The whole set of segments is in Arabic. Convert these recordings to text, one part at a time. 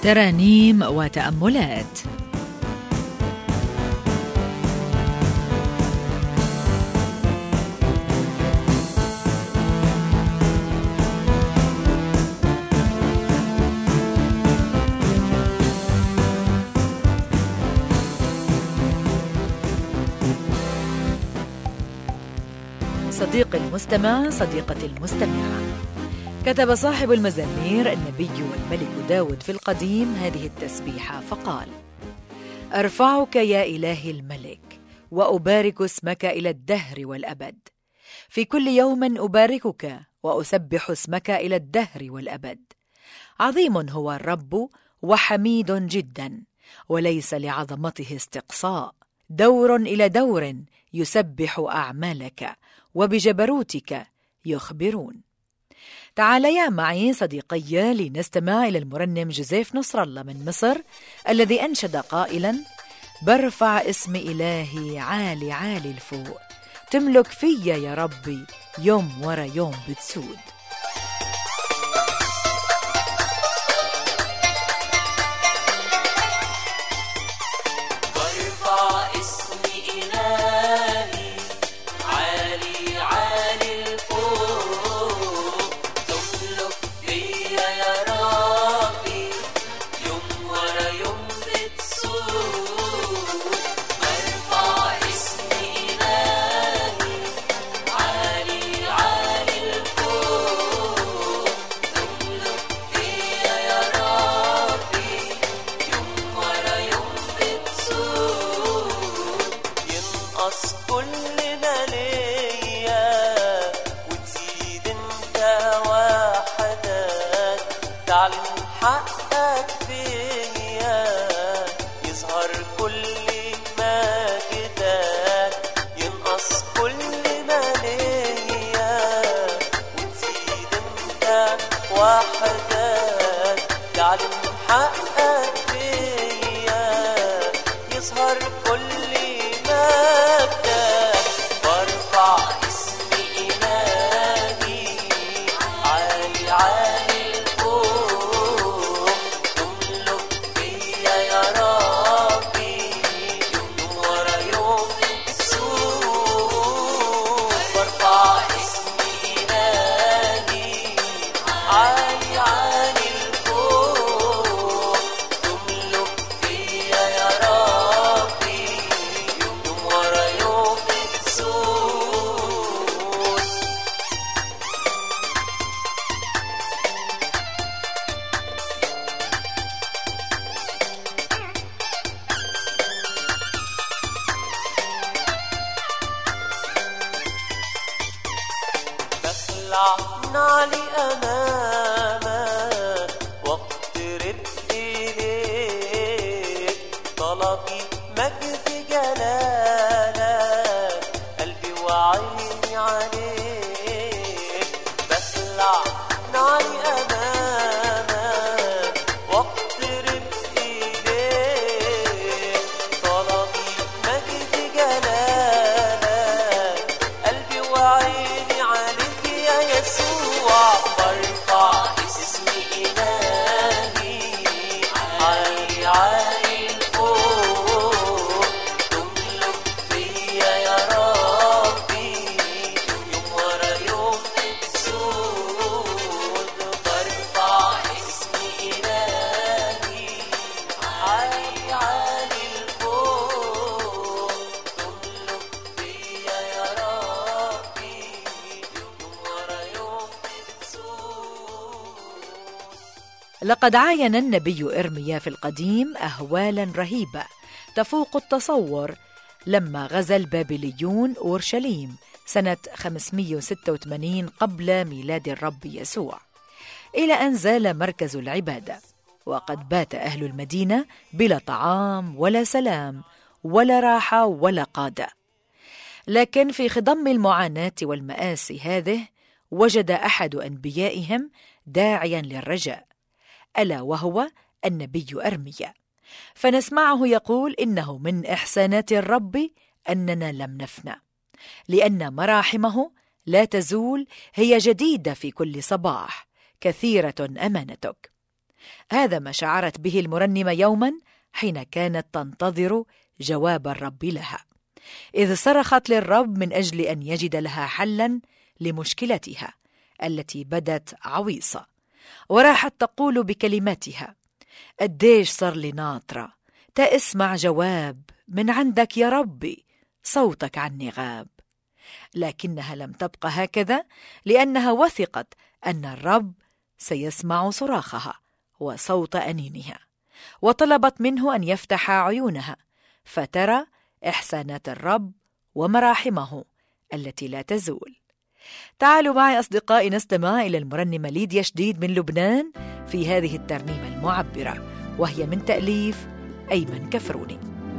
ترانيم وتأملات. صديقي المستمع، صديقتي المستمعة، كتب صاحب المزامير النبي والملك داود في القديم هذه التسبيحة فقال: أرفعك يا إلهي الملك وأبارك اسمك إلى الدهر والأبد. في كل يوم أباركك وأسبح اسمك إلى الدهر والأبد. عظيم هو الرب وحميد جدا، وليس لعظمته استقصاء. دور إلى دور يسبح أعمالك، وبجبروتك يخبرون. تعاليا معي صديقي لنستمع إلى المرنم جوزيف نصر الله من مصر، الذي أنشد قائلا: برفع اسم إلهي عالي عالي الفوق، تملك فيا يا ربي يوم ورا يوم بتسود. تعلن حقك فيا، يظهر كل مجدك، ينقص كل ما ليا وتزيد انت وحدك. تعلن حقك فيا، يظهر كل مجدك. برفع اسم إلهي عالي عالي نعلي أمامك واقترب إليك، طلبي مجد جلالك، قلبي وعيني عليك. بخلع نعلي أمامك واقترب إليك، طلبي مجد جلالك، قلبي وعيني عليك يا يسوع. برفع اسم إلهي عالي عالي الفوق، تملك فيا يا ربي يوم ورا يوم بتسود. برفع اسم إلهي عالي عالي الفوق، تملك فيا يا ربي يوم ورا يوم بتسود. لقد عاين النبي إرميا في القديم أهوالا رهيبة تفوق التصور لما غزا البابليون أورشليم سنة 586 قبل ميلاد الرب يسوع، إلى أن زال مركز العبادة، وقد بات أهل المدينة بلا طعام ولا سلام ولا راحة ولا قادة. لكن في خضم المعاناة والمآسي هذه وجد أحد أنبيائهم داعيا للرجاء، ألا وهو النبي أرميا. فنسمعه يقول إنه من إحسانات الرب أننا لم نفنى، لأن مراحمه لا تزول، هي جديدة في كل صباح، كثيرة أمانتك. هذا ما شعرت به المرنمة يوما حين كانت تنتظر جواب الرب لها، إذ صرخت للرب من أجل أن يجد لها حلا لمشكلتها التي بدت عويصة، وراحت تقول بكلماتها: قديش صار لي ناطرة تسمع جواب من عندك يا ربي، صوتك عني غاب. لكنها لم تبقى هكذا، لأنها وثقت أن الرب سيسمع صراخها وصوت أنينها، وطلبت منه أن يفتح عيونها فترى إحسانات الرب ومراحمه التي لا تزول. تعالوا معي أصدقائي نستمع إلى المرنمة ليديا شديد من لبنان في هذه الترنيمة المعبرة، وهي من تأليف أيمن كفروني.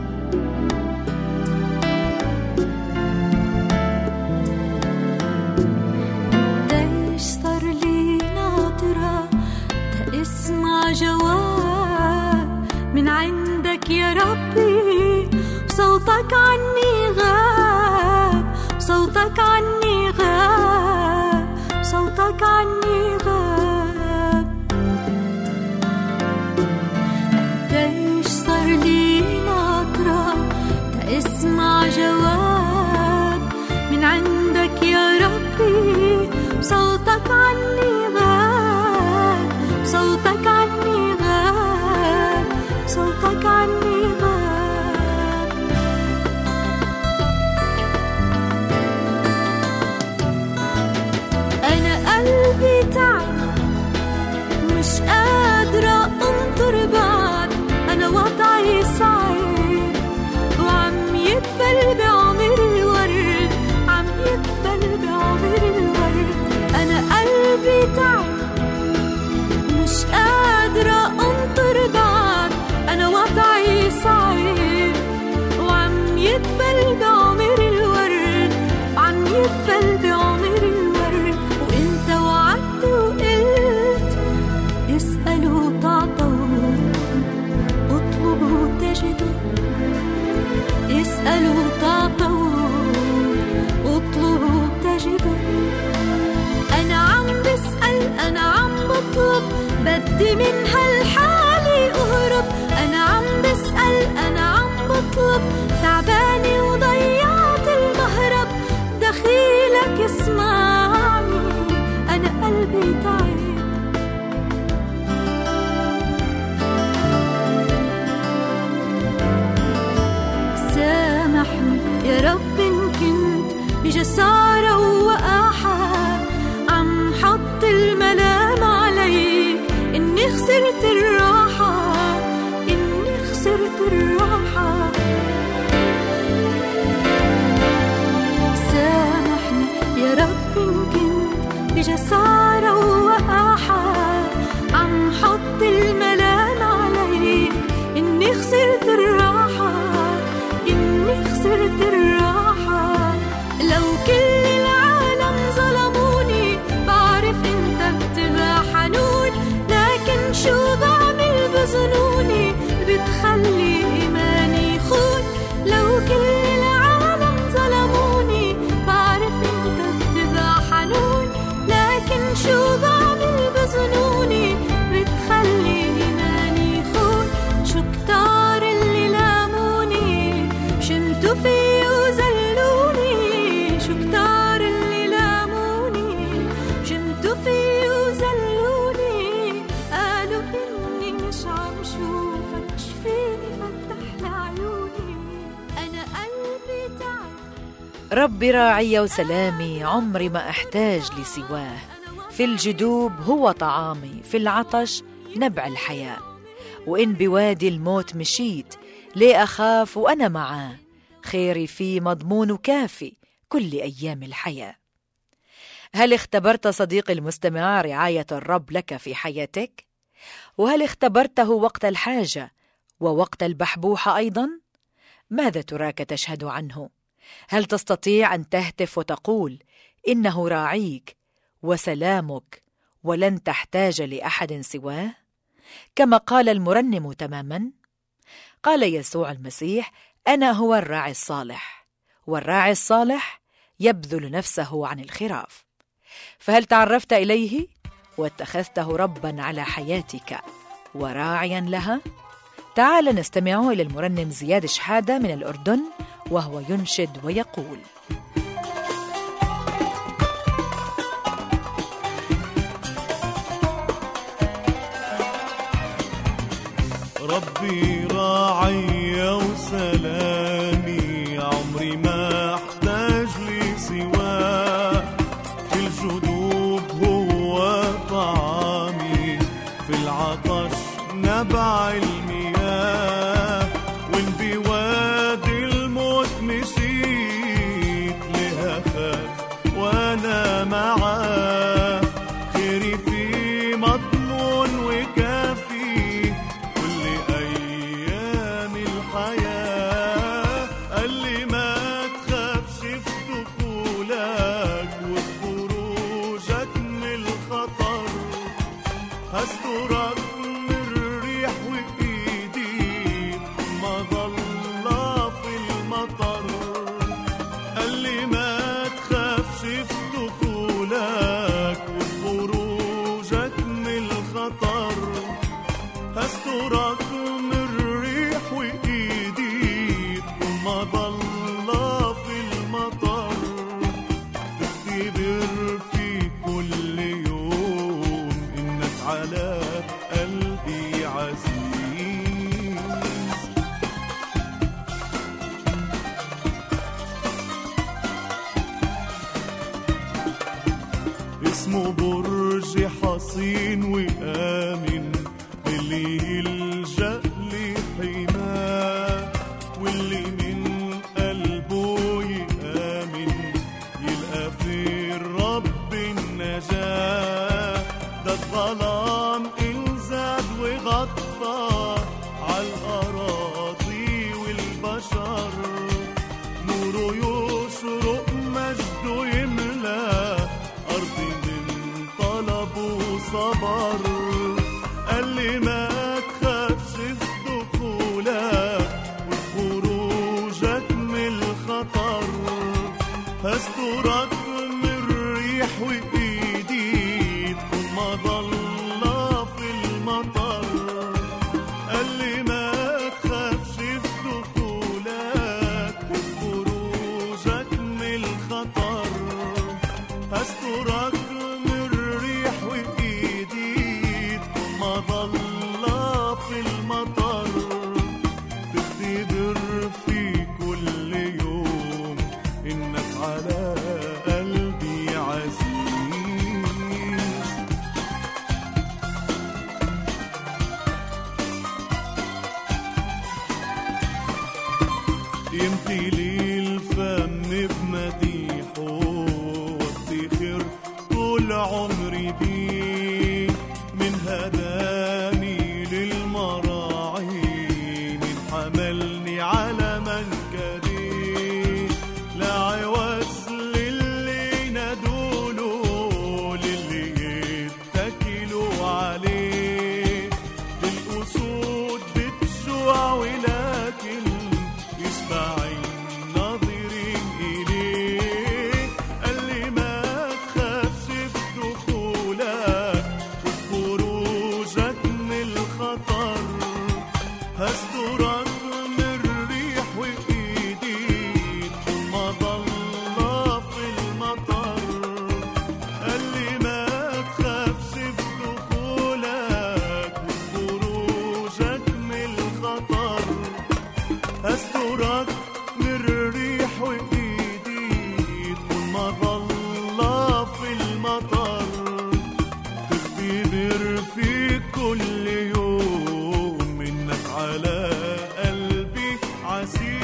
قديش صار لي ناطرة اسمع جواب من عندك يا ربي، صوتك عني غاب، صوتك عني غاب، صوتك عني غاب. قديش صار لي ناطرة اسمع جواب من عندك يا ربي، صوتك عني غاب، صوتك عني غاب، صوتك عني غاب. أنا قلبي تعب مش قادرة أنطر بعد، أنا وضعي صعب وعم يدبل بعمر الورد، عم يدبل بعمر الورد. أنا قلبي تعب مش قادرة أنطر بعد، أنا وضعي صعب وعم يدبل بعمر الورد، عم يدبل بعمر الورد. وإنت وعدت وقلت اسألوا تعطوا، اطلبوا تجدوا، اسألوا تعطوا، اطلبوا تجدوا. أنا عم بسأل، أنا عم بطلب، بدي من هالحالي أهرب. أنا عم بسأل، أنا عم بطلب، تعباني وضيعت المهرب. دخيلك اسمعني، أنا قلبي تعب. سامحني يا رب إن كنت بجسارة ووقاحة عم حط الملام عليك، إني خسرت الراحة، إني خسرت الراحة. سامحني يا رب إن كنت بجسارة ووقاحة عم حط الملام عليك، إني خسرت الراحة، إني خسرت الراحة. لو كل العالم ظلموني بعرف انت بتبقى حنون، لكن شو بعمل بظنوني بتخلي إيماني يخون. لو كل العالم ظلموني بعرف انت بتبقى حنون، لكن شو بعمل بظنوني بتخلي إيماني يخون. شو كتار اللي لاموني شمتوا فيه وزلوني، شو كتار اللي لاموني شمتوا فيه وزلوني. قالوا إني مش عم شوفك، شفيني فتح لعيوني. أنا قلبي تعب. ربي راعي وسلامي، عمري ما أحتاج لسواه. في الجدوب هو طعامي، في العطش نبع الحياة. وإن بوادي الموت مشيت، ليه أخاف وأنا معاه؟ خيري فيه مضمون وكافي كل أيام الحياة. هل اختبرت صديقي المستمع رعاية الرب لك في حياتك؟ وهل اختبرته وقت الحاجة ووقت البحبوحة أيضا؟ ماذا تراك تشهد عنه؟ هل تستطيع أن تهتف وتقول إنه راعيك وسلامك ولن تحتاج لأحد سواه؟ كما قال المرنم تماما. قال يسوع المسيح: أنا هو الراعي الصالح، والراعي الصالح يبذل نفسه عن الخراف. فهل تعرفت إليه واتخذته ربا على حياتك وراعيا لها؟ تعال نستمع إلى المرنم زياد شحادة من الأردن وهو ينشد ويقول: ربي راعي وسلامي، عمري ما احتاج لي سواه، في الجدوب هو طعامي، في العطش نبع المياه، وإن بوادي الموت مشيت لها خاف وأنا معاه، خيري في مضمون وكافي كل أيام الحياة. قال لي ما تخافش في دخولك وخروجك من الخطر، هسترك من الريح وإيدي مظلة في المطر. قال لي ما تخافش في دخولك وخروجك من الخطر، هسترك من الريح وإيدي مظلة في المطر. تختبر في كل يوم إنك على قلبي عزيز. اسمه برج حصين وآمن، اللي يلجأ لحماه، واللي من قلبه يآمن يلقى في الرب النجاة. ده الظلام انزاد وغطى عالأراضي والبشر، نوره يشرق مجده يملى أرضي من طلب وصبر. قال لي ما تخافش في دخولك وخروجك من الخطر، هسترك من الريح وإيدي تكون مظلة في المطر. قال لي ما تخافش في دخولك وخروجك من الخطر، هسترك من الريح وإيدي تكون مظلة في المطر. تختبر في كل يوم إنك على قلبي عزيز. يمتلي الفم بمديحه وافتخر طول عمري بيه، من هداني للمراعي، من حملني على منكبي، لا عوز للي ندوله، للي يتكلوا عليه. الأسود بتجوع ولكن يشبع الناظرين إليه. قال لي ما تخافش في دخولك وخروجك من الخطر، هسترك من الريح وإيدي تكون مظلة في المطر. قال لي ما تخافش في دخولك وخروجك من الخطر، هسترك من الريح وإيدي تكون مظلة في المطر. تختبر في كل يوم إنك على قلبي عزيز.